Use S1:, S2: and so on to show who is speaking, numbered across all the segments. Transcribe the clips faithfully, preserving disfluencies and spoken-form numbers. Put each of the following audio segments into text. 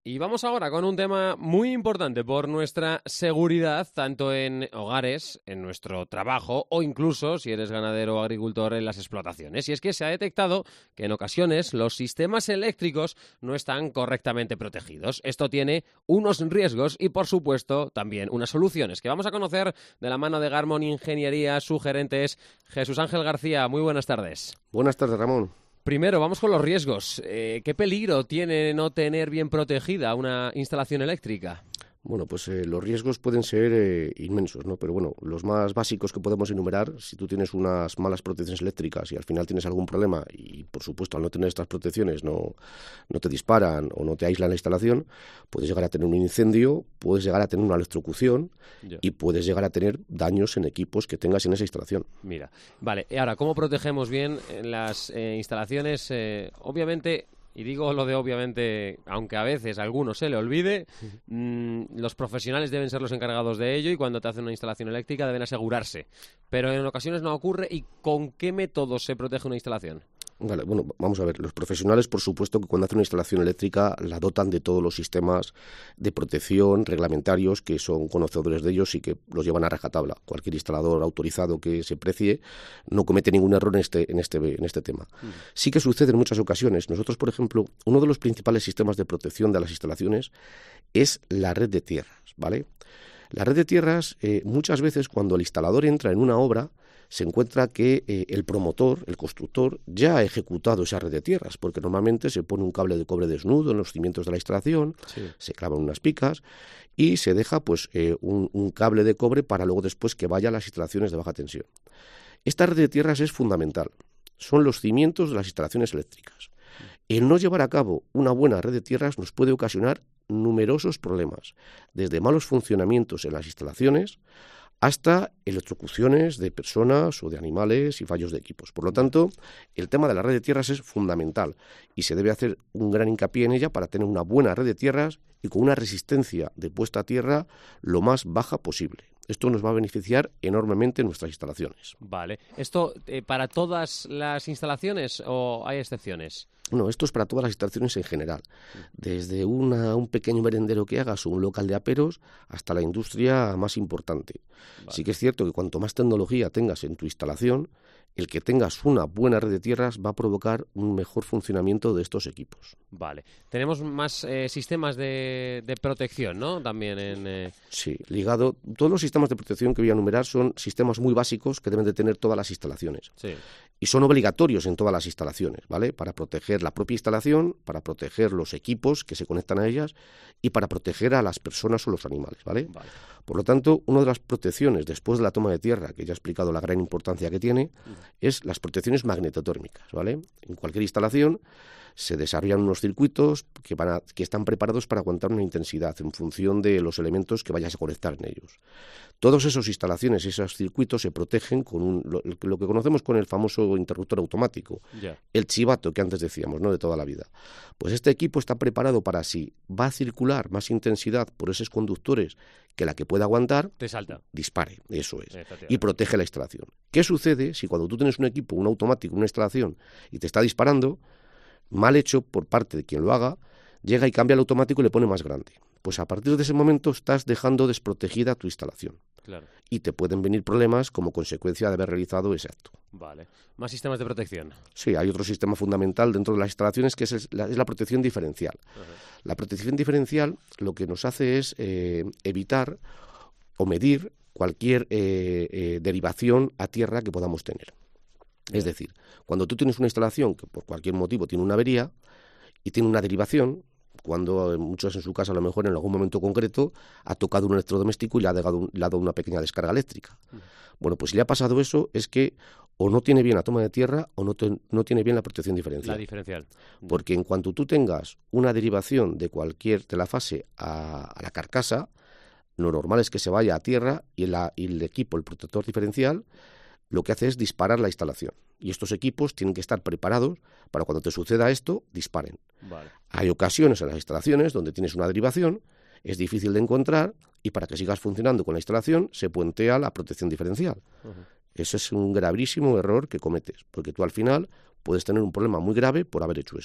S1: Y vamos ahora con un tema muy importante por nuestra seguridad, tanto en hogares, en nuestro trabajo o incluso, si eres ganadero o agricultor, en las explotaciones. Y es que se ha detectado que en ocasiones los sistemas eléctricos no están correctamente protegidos. Esto tiene unos riesgos y, por supuesto, también unas soluciones que vamos a conocer de la mano de Garmon Ingeniería. Su gerente es Jesús Ángel García. Muy buenas tardes.
S2: Buenas tardes, Ramón.
S1: Primero, vamos con los riesgos. Eh, ¿Qué peligro tiene no tener bien protegida una instalación eléctrica?
S2: Bueno, pues eh, los riesgos pueden ser eh, inmensos, ¿no? Pero bueno, los más básicos que podemos enumerar, si tú tienes unas malas protecciones eléctricas y al final tienes algún problema y, por supuesto, al no tener estas protecciones no, no te disparan o no te aíslan la instalación, puedes llegar a tener un incendio, puedes llegar a tener una electrocución yeah. y puedes llegar a tener daños en equipos que tengas en esa instalación.
S1: Mira, vale, y ahora, ¿cómo protegemos bien las eh, instalaciones? Eh, obviamente... Y digo lo de obviamente, aunque a veces a algunos se le olvide, mmm, los profesionales deben ser los encargados de ello y cuando te hacen una instalación eléctrica deben asegurarse. Pero en ocasiones no ocurre. ¿Y con qué métodos se protege una instalación?
S2: Vale, bueno, vamos a ver, los profesionales, por supuesto, que cuando hacen una instalación eléctrica la dotan de todos los sistemas de protección reglamentarios que son conocedores de ellos y que los llevan a rajatabla. Cualquier instalador autorizado que se precie no comete ningún error en este, en este, en este tema. Uh-huh. Sí que sucede en muchas ocasiones. Nosotros, por ejemplo, uno de los principales sistemas de protección de las instalaciones es la red de tierras, ¿vale? La red de tierras, eh, muchas veces cuando el instalador entra en una obra, se encuentra que eh, el promotor, el constructor, ya ha ejecutado esa red de tierras, porque normalmente se pone un cable de cobre desnudo en los cimientos de la instalación, sí. se clavan unas picas y se deja pues eh, un, un cable de cobre para luego después que vaya a las instalaciones de baja tensión. Esta red de tierras es fundamental, son los cimientos de las instalaciones eléctricas. El no llevar a cabo una buena red de tierras nos puede ocasionar numerosos problemas, desde malos funcionamientos en las instalaciones hasta electrocuciones de personas o de animales y fallos de equipos. Por lo tanto, el tema de la red de tierras es fundamental y se debe hacer un gran hincapié en ella para tener una buena red de tierras y con una resistencia de puesta a tierra lo más baja posible. Esto nos va a beneficiar enormemente en nuestras instalaciones.
S1: Vale. ¿Esto eh, para todas las instalaciones o hay excepciones?
S2: No, esto es para todas las instalaciones en general, desde una, un pequeño merendero que hagas o un local de aperos hasta la industria más importante. Vale. Sí que es cierto que cuanto más tecnología tengas en tu instalación, el que tengas una buena red de tierras va a provocar un mejor funcionamiento de estos equipos.
S1: Vale. Tenemos más eh, sistemas de, de protección, ¿no? También en... Eh...
S2: Sí, ligado. Todos los sistemas de protección que voy a enumerar son sistemas muy básicos que deben de tener todas las instalaciones.
S1: Sí.
S2: Y son obligatorios en todas las instalaciones, ¿vale? Para proteger la propia instalación, para proteger los equipos que se conectan a ellas y para proteger a las personas o los animales, ¿vale?
S1: Vale.
S2: Por lo tanto, una de las protecciones después de la toma de tierra, que ya he explicado la gran importancia que tiene, uh-huh. es las protecciones magnetotérmicas, ¿vale? En cualquier instalación se desarrollan unos circuitos que, van a, que están preparados para aguantar una intensidad en función de los elementos que vayas a conectar en ellos. Todas esas instalaciones y esos circuitos se protegen con un, lo, lo que conocemos con el famoso interruptor automático,
S1: yeah.
S2: el chivato que antes decíamos, ¿no? De toda la vida. Pues este equipo está preparado para si va a circular más intensidad por esos conductores que la que pueda aguantar,
S1: te salta.
S2: Dispare, eso es, y protege la instalación. ¿Qué sucede si cuando tú tienes un equipo, un automático, una instalación, y te está disparando, mal hecho por parte de quien lo haga, llega y cambia el automático y le pone más grande? Pues a partir de ese momento estás dejando desprotegida tu instalación.
S1: Claro.
S2: Y te pueden venir problemas como consecuencia de haber realizado ese acto.
S1: Vale. ¿Más sistemas de protección?
S2: Sí, hay otro sistema fundamental dentro de las instalaciones que es la, es la protección diferencial. Uh-huh. La protección diferencial lo que nos hace es eh, evitar o medir cualquier eh, eh, derivación a tierra que podamos tener. Es decir, cuando tú tienes una instalación que por cualquier motivo tiene una avería y tiene una derivación, cuando muchos en su casa a lo mejor en algún momento concreto ha tocado un electrodoméstico y le ha dado, le ha dado una pequeña descarga eléctrica. Uh-huh. Bueno, pues si le ha pasado eso es que o no tiene bien la toma de tierra o no, te, no tiene bien la protección diferencial.
S1: La diferencial.
S2: Porque en cuanto tú tengas una derivación de cualquier de la fase a, a la carcasa, lo normal es que se vaya a tierra y, la, y el equipo, el protector diferencial, lo que hace es disparar la instalación. Y estos equipos tienen que estar preparados para cuando te suceda esto, disparen.
S1: Vale.
S2: Hay ocasiones en las instalaciones donde tienes una derivación, es difícil de encontrar y para que sigas funcionando con la instalación se puentea la protección diferencial. Uh-huh. Ese es un gravísimo error que cometes, porque tú al final puedes tener un problema muy grave por haber hecho eso.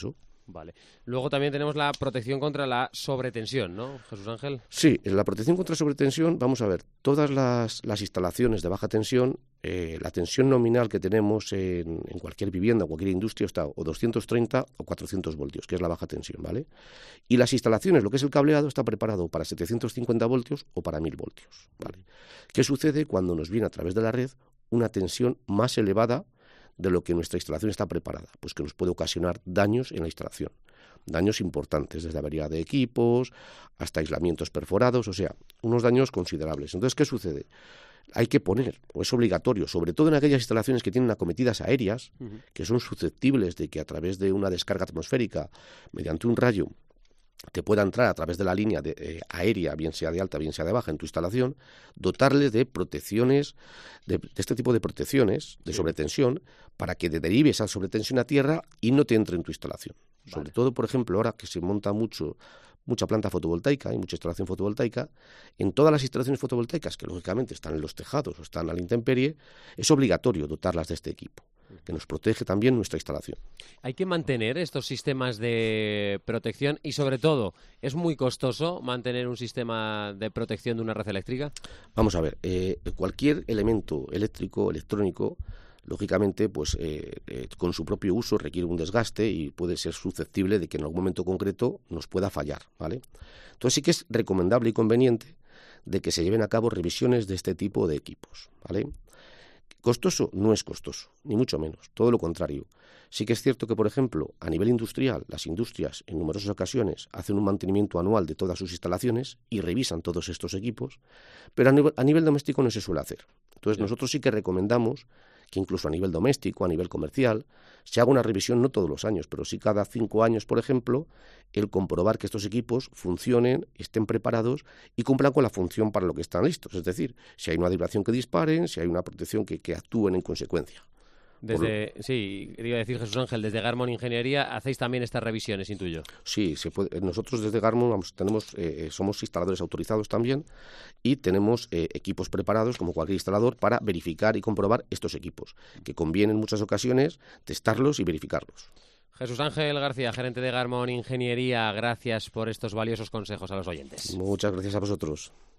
S1: Vale. Luego también tenemos la protección contra la sobretensión, ¿no, Jesús Ángel?
S2: Sí, en la protección contra sobretensión, vamos a ver, todas las, las instalaciones de baja tensión, eh, la tensión nominal que tenemos en, en cualquier vivienda, cualquier industria, está o doscientos treinta o cuatrocientos voltios, que es la baja tensión, ¿vale? Y las instalaciones, lo que es el cableado, está preparado para setecientos cincuenta voltios o para mil voltios, ¿vale? ¿Qué sucede cuando nos viene a través de la red una tensión más elevada de lo que nuestra instalación está preparada? Pues que nos puede ocasionar daños en la instalación, daños importantes, desde avería de equipos hasta aislamientos perforados, o sea, unos daños considerables. Entonces, ¿qué sucede? Hay que poner, o es obligatorio, sobre todo en aquellas instalaciones que tienen acometidas aéreas, uh-huh. que son susceptibles de que a través de una descarga atmosférica, mediante un rayo, te pueda entrar a través de la línea de, eh, aérea, bien sea de alta, bien sea de baja, en tu instalación, dotarles de protecciones, de, de este tipo de protecciones de sí. sobretensión, para que te derive esa sobretensión a tierra y no te entre en tu instalación. Vale. Sobre todo, por ejemplo, ahora que se monta mucho mucha planta fotovoltaica y mucha instalación fotovoltaica, en todas las instalaciones fotovoltaicas, que lógicamente están en los tejados o están a la intemperie, es obligatorio dotarlas de este equipo, que nos protege también nuestra instalación.
S1: Hay que mantener estos sistemas de protección y, sobre todo, ¿es muy costoso mantener un sistema de protección de una red eléctrica?
S2: Vamos a ver, eh, cualquier elemento eléctrico, electrónico, lógicamente, pues eh, eh, con su propio uso requiere un desgaste y puede ser susceptible de que en algún momento concreto nos pueda fallar, ¿vale? Entonces sí que es recomendable y conveniente de que se lleven a cabo revisiones de este tipo de equipos, ¿vale? ¿Costoso? No es costoso, ni mucho menos, todo lo contrario. Sí que es cierto que, por ejemplo, a nivel industrial, las industrias en numerosas ocasiones hacen un mantenimiento anual de todas sus instalaciones y revisan todos estos equipos, pero a nivel, a nivel doméstico no se suele hacer. Entonces sí. nosotros sí que recomendamos que incluso a nivel doméstico, a nivel comercial, se haga una revisión no todos los años, pero sí cada cinco años, por ejemplo, el comprobar que estos equipos funcionen, estén preparados y cumplan con la función para lo que están listos. Es decir, si hay una vibración que disparen, si hay una protección que, que actúen en consecuencia.
S1: Desde, Por... Sí, quería decir, Jesús Ángel, desde Garmon Ingeniería hacéis también estas revisiones, intuyo.
S2: Sí, se puede, nosotros desde Garmon vamos, tenemos, eh, somos instaladores autorizados también y tenemos eh, equipos preparados, como cualquier instalador, para verificar y comprobar estos equipos, que conviene en muchas ocasiones testarlos y verificarlos.
S1: Jesús Ángel García, gerente de Garmon Ingeniería, gracias por estos valiosos consejos a los oyentes.
S2: Muchas gracias a vosotros.